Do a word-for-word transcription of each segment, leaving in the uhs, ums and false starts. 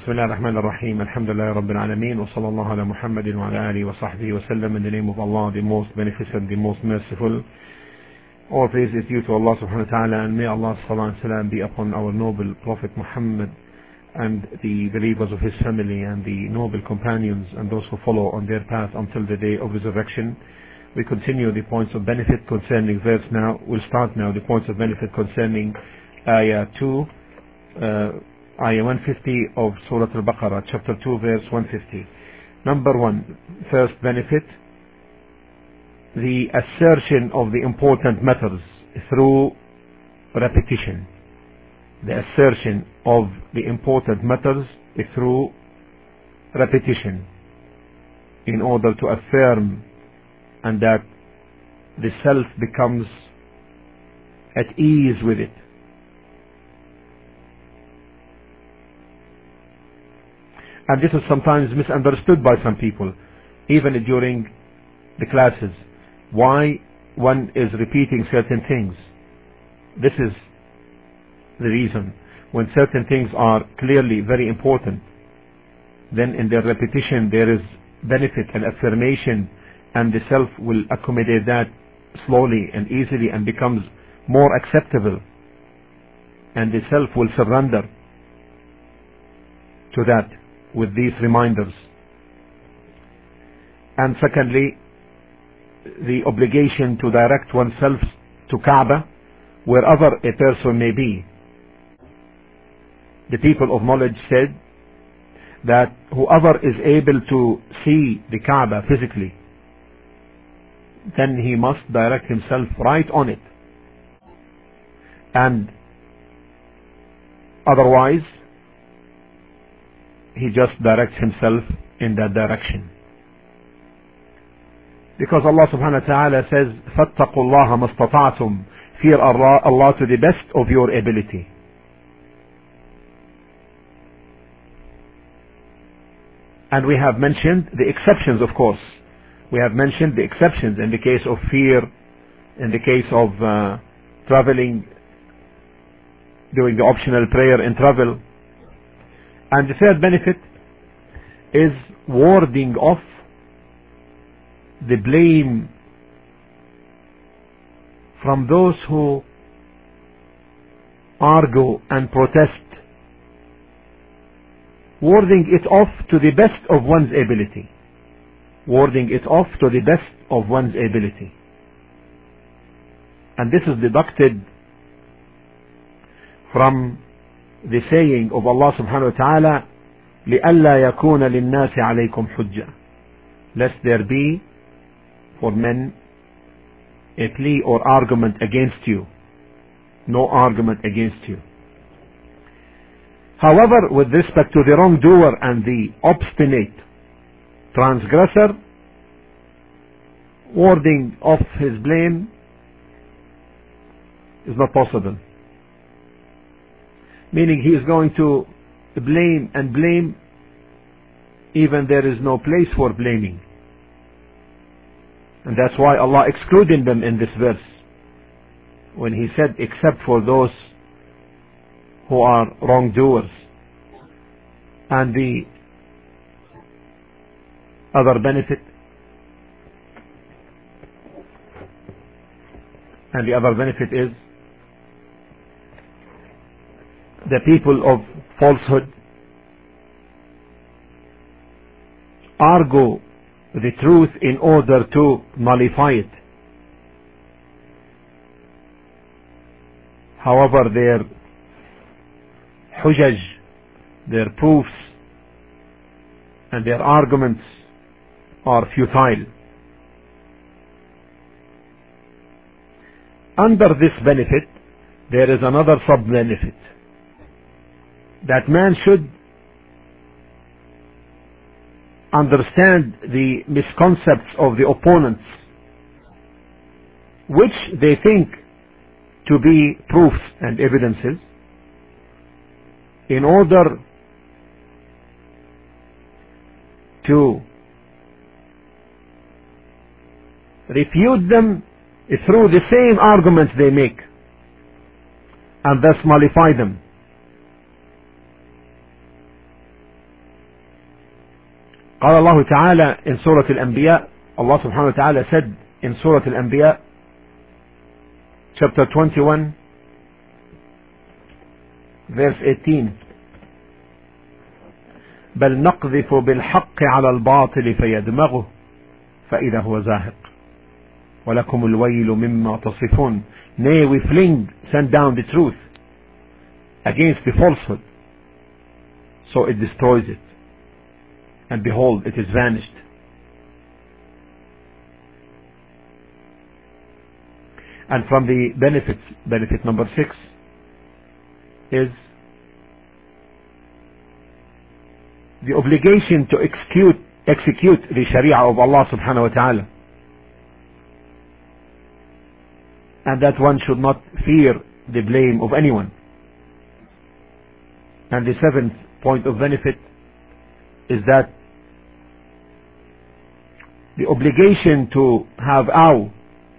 بسم الله الرحمن الرحيم الحمد لله رب العالمين وصلى الله على محمد وعلى آله وصحبه وسلم. In the name of Allah, the most beneficent, the most merciful. All praise is due to Allah subhanahu wa ta'ala, and may Allah's salam and salam be upon our noble Prophet Muhammad and the believers of his family and the noble companions and those who follow on their path until the day of resurrection. We continue the points of benefit concerning verse now. We'll start now the points of benefit concerning ayah two, uh, ayah one fifty of Surah Al-Baqarah, chapter two, verse one fifty. Number one, first benefit, the assertion of the important matters through repetition. The assertion of the important matters through repetition, in order to affirm and that the self becomes at ease with it. And this is sometimes misunderstood by some people, even during the classes. Why one is repeating certain things. This is the reason. When certain things are clearly very important, then in their repetition there is benefit and affirmation, and the self will accommodate that slowly and easily and becomes more acceptable, and the self will surrender to that with these reminders. And secondly, the obligation to direct oneself to Kaaba wherever a person may be. The people of knowledge said that whoever is able to see the Kaaba physically, then he must direct himself right on it, and otherwise he just directs himself in that direction. Because Allah subhanahu wa ta'ala says, فَاتَّقُوا اللَّهَ مَسْتَطَعْتُمْ, fear Allah, Allah to the best of your ability. And we have mentioned the exceptions, of course. We have mentioned the exceptions in the case of fear, in the case of uh, traveling, doing the optional prayer in travel. And the third benefit is warding off the blame from those who argue and protest. Warding it off to the best of one's ability. Warding it off to the best of one's ability. And this is deducted from the saying of Allah subhanahu wa ta'ala, لِأَلَّا يَكُونَ لِلنَّاسِ عَلَيْكُمْ حُجَّةً, lest there be for men a plea or argument against you. No argument against you. However, with respect to the wrongdoer and the obstinate transgressor, warding off his blame is not possible. Meaning he is going to blame and blame even there is no place for blaming. And that's why Allah excluded them in this verse, when he said except for those who are wrongdoers. And the other benefit and the other benefit is the people of falsehood argue the truth in order to nullify it. However, their hujaj, their proofs and their arguments are futile. Under this benefit there is another sub-benefit, that man should understand the misconcepts of the opponents, which they think to be proofs and evidences, in order to refute them through the same arguments they make, and thus nullify them. قال الله تعالى in Surah Al-Anbiya, Allah subhanahu wa ta'ala said in Surah Al-Anbiya chapter twenty-one verse eighteen, بل نقذف بالحق على الباطل فيدمغه فإذا هو زاهق ولكم الويل مما تصفون. Nay, we fling, send down the truth against the falsehood, so it destroys it, and behold, it is vanished. And from the benefits, benefit number six is the obligation to execute execute the Sharia of Allah subhanahu wa ta'ala, and that one should not fear the blame of anyone. And the seventh point of benefit is that the obligation to have awe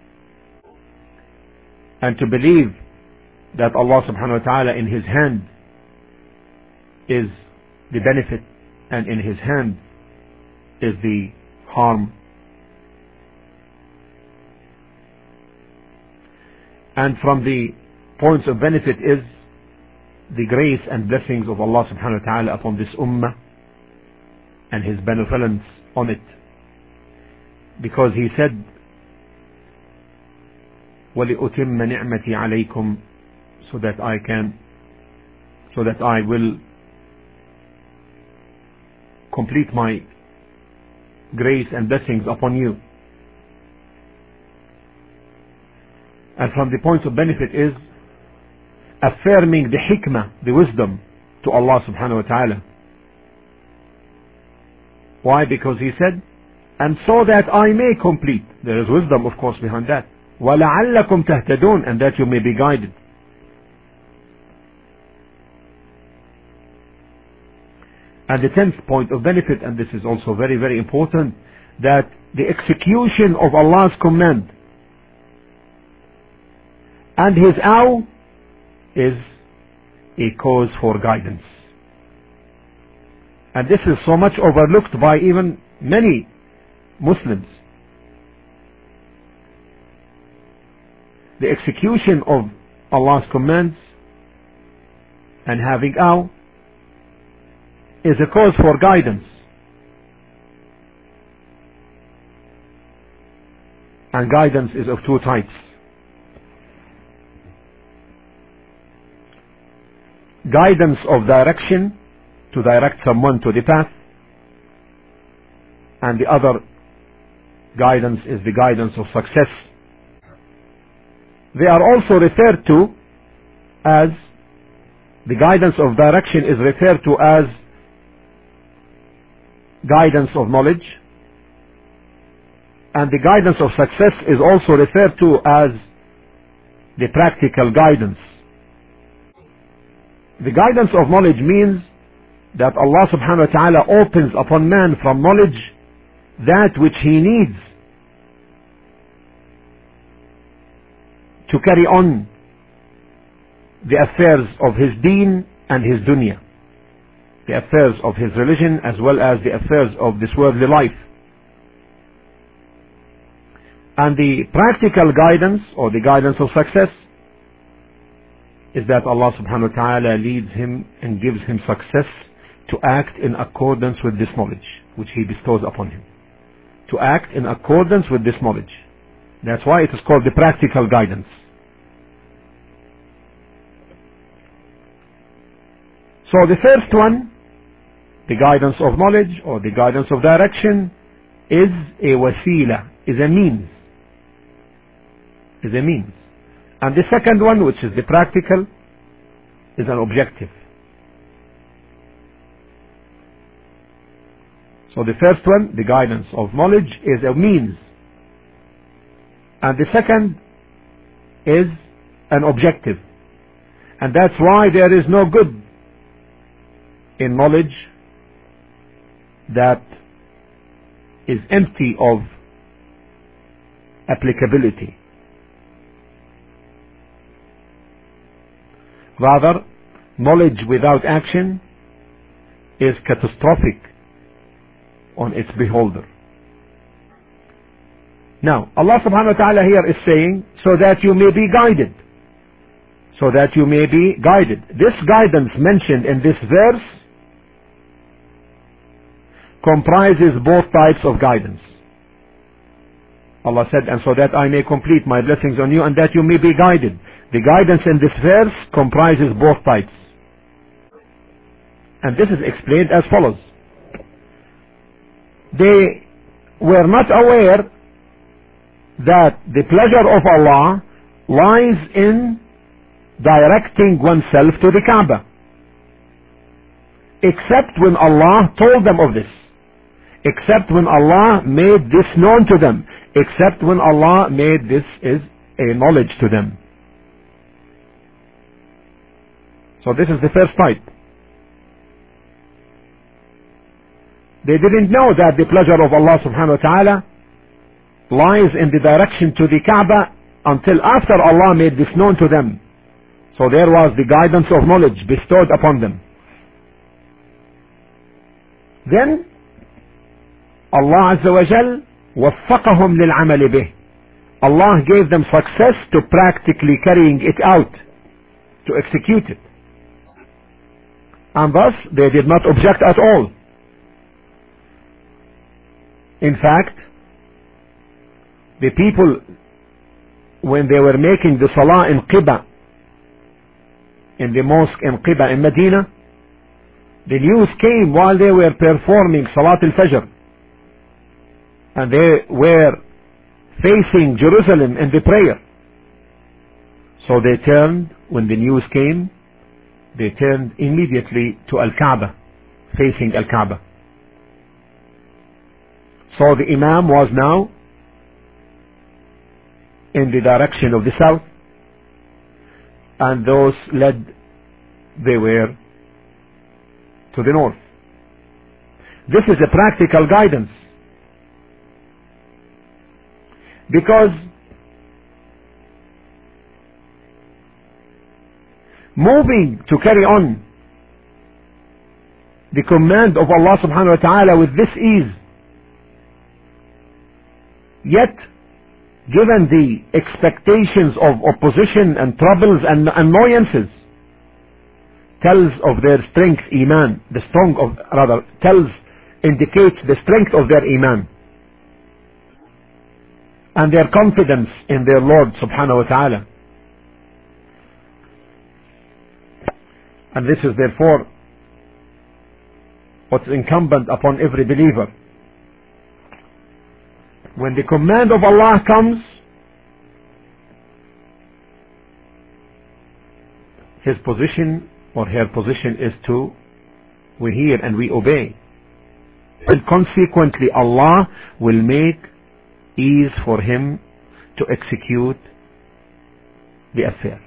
and to believe that Allah subhanahu wa ta'ala in His hand is the benefit and in His hand is the harm. And from the points of benefit is the grace and blessings of Allah subhanahu wa ta'ala upon this ummah and His benevolence on it, because He said وَلِأُتِمَّ نِعْمَتِي عَلَيْكُمْ, so that I can so that I will complete my grace and blessings upon you. And from the point of benefit is affirming the hikmah, the wisdom, to Allah subhanahu wa ta'ala. Why? Because He said, and so that I may complete. There is wisdom, of course, behind that. وَلَعَلَّكُمْ تَهْتَدُونَ, and that you may be guided. And the tenth point of benefit, and this is also very, very important, that the execution of Allah's command and His awe is a cause for guidance. And this is so much overlooked by even many Muslims. The execution of Allah's commands and having awe is a cause for guidance. And guidance is of two types. Guidance of direction, to direct someone to the path, and the other guidance is the guidance of success. They are also referred to as, the guidance of direction is referred to as guidance of knowledge, and the guidance of success is also referred to as the practical guidance. The guidance of knowledge means that Allah subhanahu wa ta'ala opens upon man from knowledge that which he needs to carry on the affairs of his deen and his dunya, the affairs of his religion as well as the affairs of this worldly life. And the practical guidance, or the guidance of success, is that Allah subhanahu wa ta'ala leads him and gives him success to act in accordance with this knowledge which He bestows upon him. To act in accordance with this knowledge. That's why it is called the practical guidance. So the first one, the guidance of knowledge or the guidance of direction, is a wasila, is a means. Is a means. And the second one, which is the practical, is an objective. So the first one, the guidance of knowledge, is a means. And the second is an objective. And that's why there is no good in knowledge that is empty of applicability. Rather, knowledge without action is catastrophic on its beholder. Now, Allah subhanahu wa ta'ala here is saying, so that you may be guided. So that you may be guided. This guidance mentioned in this verse comprises both types of guidance. Allah said, and so that I may complete my blessings on you and that you may be guided. The guidance in this verse comprises both types. And this is explained as follows. They were not aware that the pleasure of Allah lies in directing oneself to the Kaaba, except when Allah told them of this, except when Allah made this known to them, except when Allah made this is a knowledge to them. So this is the first type. They didn't know that the pleasure of Allah subhanahu wa ta'ala lies in the direction to the Kaaba until after Allah made this known to them. So there was the guidance of knowledge bestowed upon them. Then Allah Azza wa Jal وفقهم للعمل به. Allah gave them success to practically carrying it out, to execute it. And thus they did not object at all. In fact, the people, when they were making the Salah in Qiba, in the mosque in Qiba in Medina, the news came while they were performing Salat al-Fajr, and they were facing Jerusalem in the prayer. So they turned, when the news came, they turned immediately to Al-Kaaba, facing Al-Kaaba. So the Imam was now in the direction of the south, and those led, they were to the north. This is a practical guidance, because moving to carry on the command of Allah subhanahu wa ta'ala with this ease, yet given the expectations of opposition and troubles and annoyances, tells of their strength, iman, the strong of, rather, tells, indicates the strength of their iman and their confidence in their Lord subhanahu wa ta'ala. And this is therefore what's incumbent upon every believer. When the command of Allah comes, his position or her position is to, we hear and we obey. And consequently Allah will make ease for him to execute the affair.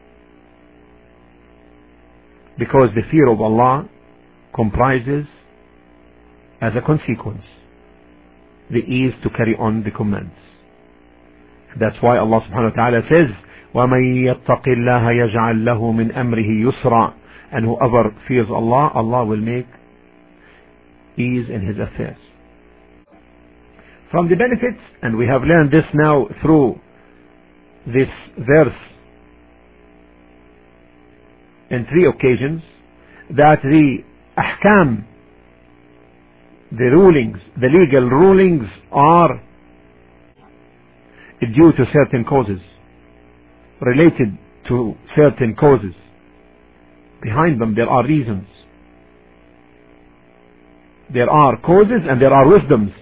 Because the fear of Allah comprises, as a consequence, the ease to carry on the commands. That's why Allah subhanahu wa ta'ala says, وَمَن يَتَّقِ اللَّهَ يَجْعَلْ لَهُ مِنْ أَمْرِهِ يُسْرًا. And whoever fears Allah, Allah will make ease in his affairs. From the benefits, and we have learned this now through this verse in three occasions, that the ahkam, the rulings, the legal rulings, are due to certain causes, related to certain causes. Behind them there are reasons. There are causes and there are wisdoms.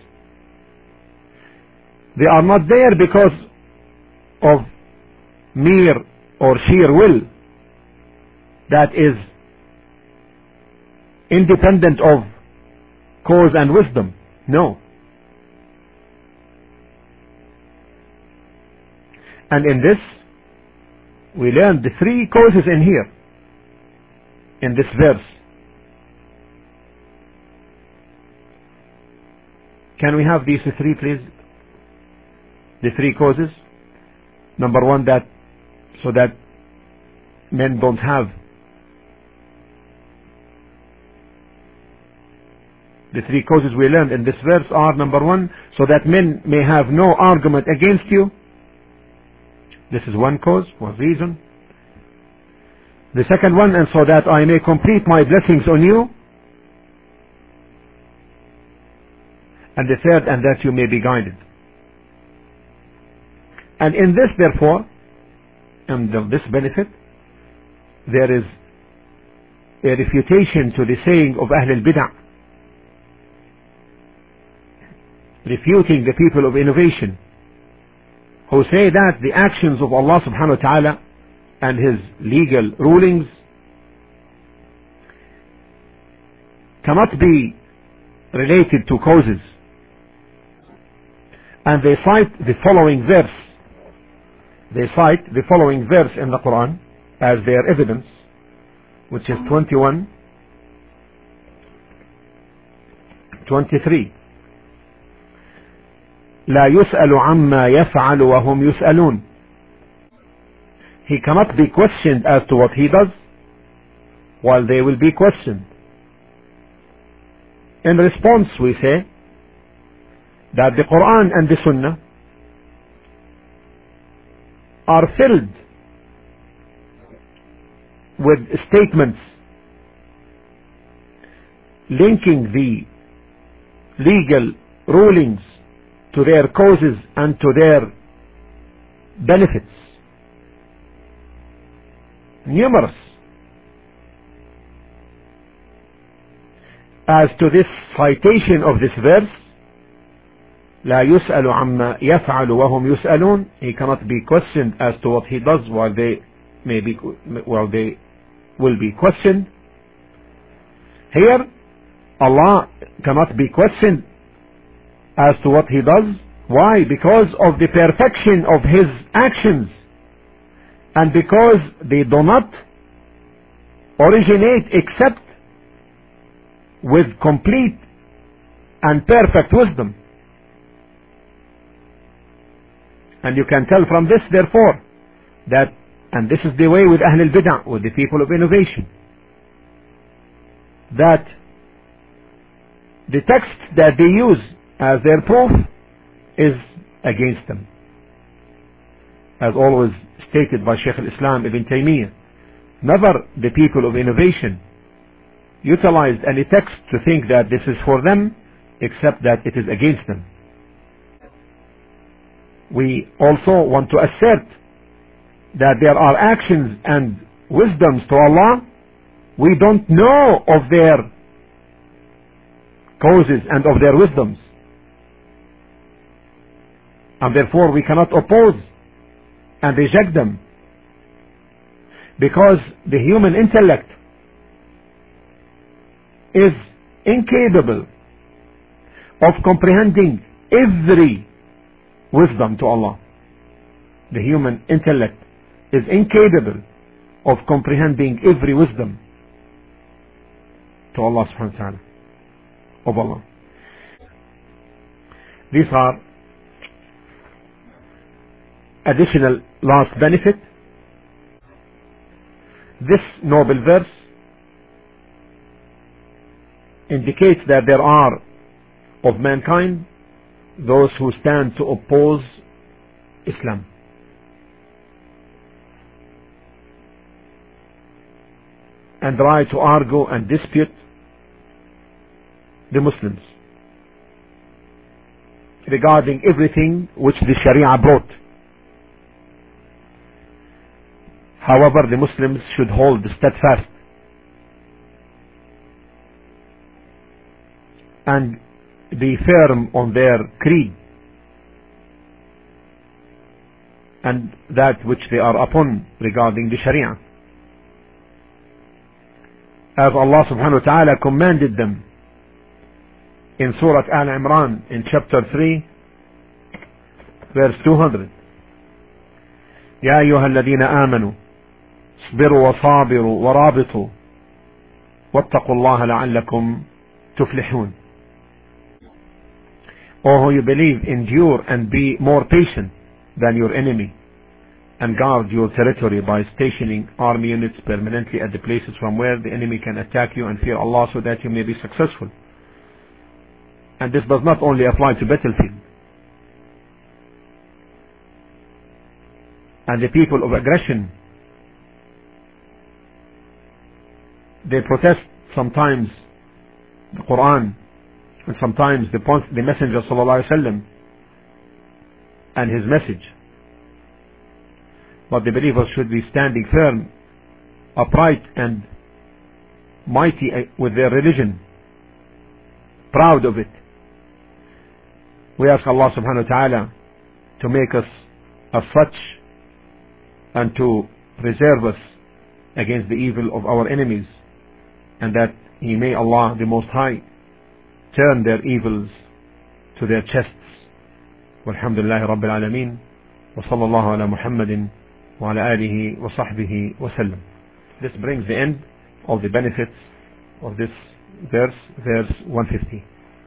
They are not there because of mere or sheer will that is independent of cause and wisdom. No. And in this we learn the three causes in here, in this verse. Can we have these three, please? The three causes. Number one, that so that men don't have The three causes we learned in this verse are: number one, so that men may have no argument against you. This is one cause, one reason. The second one, and so that I may complete my blessings on you. And the third, and that you may be guided. And in this, therefore, and this benefit, there is a refutation to the saying of Ahl al-Bid'ah, refuting the people of innovation, who say that the actions of Allah subhanahu wa ta'ala and His legal rulings cannot be related to causes. And they cite the following verse. They cite the following verse in the Quran as their evidence, which is twenty-one, twenty-three. لا يسأل عما يفعل وهم يسألون. He cannot be questioned as to what he does, while they will be questioned. In response, we say that the Quran and the Sunnah are filled with statements linking the legal rulings to their causes and to their benefits. Numerous. As to this citation of this verse, لا يسأل عما يفعل وهم يسألون, he cannot be questioned as to what he does while they may be, while they will be questioned. Here, Allah cannot be questioned as to what he does. Why? Because of the perfection of his actions, and because they do not originate except with complete and perfect wisdom. And you can tell from this, therefore, that, and this is the way with Ahl al-Bid'ah, with the people of innovation, that the text that they use as their proof is against them. As always stated by Shaykh al-Islam Ibn Taymiyyah, never the people of innovation utilized any text to think that this is for them, except that it is against them. We also want to assert that there are actions and wisdoms to Allah we don't know of their causes and of their wisdoms, and therefore we cannot oppose and reject them, because the human intellect is incapable of comprehending every wisdom to Allah. The human intellect is incapable of comprehending every wisdom to Allah subhanahu wa ta'ala, of Allah. These are additional last benefit. This noble verse indicates that there are of mankind those who stand to oppose Islam, and try to argue and dispute the Muslims regarding everything which the Sharia brought. However, the Muslims should hold steadfast and be firm on their creed and that which they are upon regarding the Sharia, as Allah subhanahu wa ta'ala commanded them in Surah Al-Imran in chapter three verse two hundred. يا أيها الذين آمنوا اصبروا وصابروا ورابطوا واتقوا الله لعلكم تفلحون. O who you believe, endure and be more patient than your enemy, and guard your territory by stationing army units permanently at the places from where the enemy can attack you, and fear Allah so that you may be successful. And this does not only apply to battlefield. And the people of aggression, they protest sometimes the Quran, and sometimes the, the Messenger sallallahu alaihi wasallam and his message. But the believers should be standing firm, upright and mighty with their religion, proud of it. We ask Allah subhanahu wa ta'ala to make us as such and to preserve us against the evil of our enemies, and that He may, Allah the Most High, turn their evils to their chests. Walhamdulillahi Rabbil Alameen, wa sallallahu ala Muhammadin wa ala alihi wa sahbihi wa sallam. This brings the end of the benefits of this verse, verse one fifty.